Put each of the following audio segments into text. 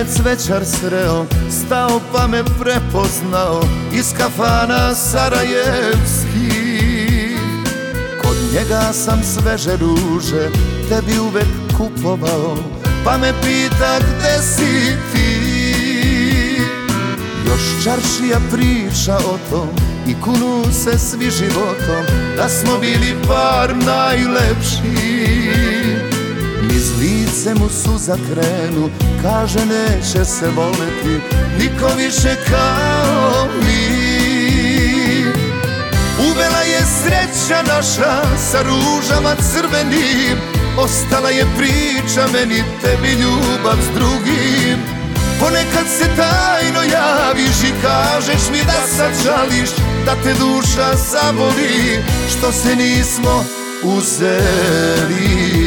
me cvećar sreo, stao pa me prepoznao iz kafana sarajevskih. Kod njega sam sveže ruže tebi uvek kupovao, pa me pita gde si ti. Još čaršija priča o tom i kunu se svi životom, da smo bili par najlepši. Niz lice mu suza krenu, kaže neće se voleti niko više kao mi. Uvela je sreća naša sa ružama crvenim, ostala je priča meni, tebi ljubav s drugim. Ponekad se tajno javiš i kažeš mi da sad žališ, da te duša zaboli što se nismo uzeli.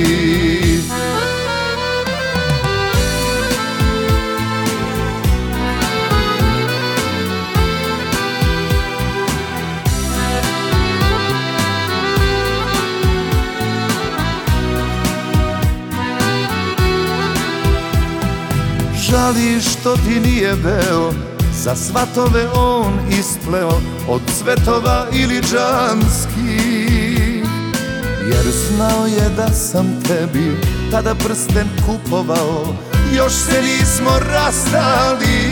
Žališ što ti nije veo, za svatove on ispleo od cvetova iliđanskih. Jer znao je da sam tebi tada prsten kupovao, još se nismo rastali.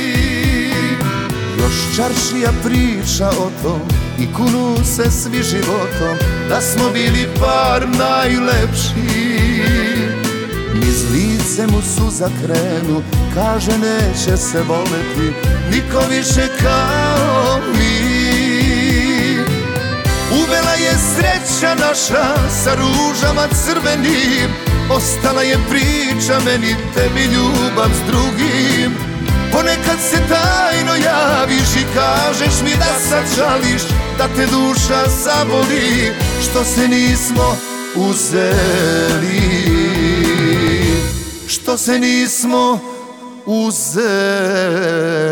Još čaršija priča o tom i kunu se svi životom, da smo bili par najlepši. Niz lice mu suza krenu, kaže neće se voleti niko više kao mi. Uvela je sreća naša sa ružama crvenim, ostala je priča meni, tebi ljubav s drugim. Ponekad se tajno javiš i kažeš mi da sad žališ, da te duša zaboli što se nismo uzeli. Što se nismo uzeli.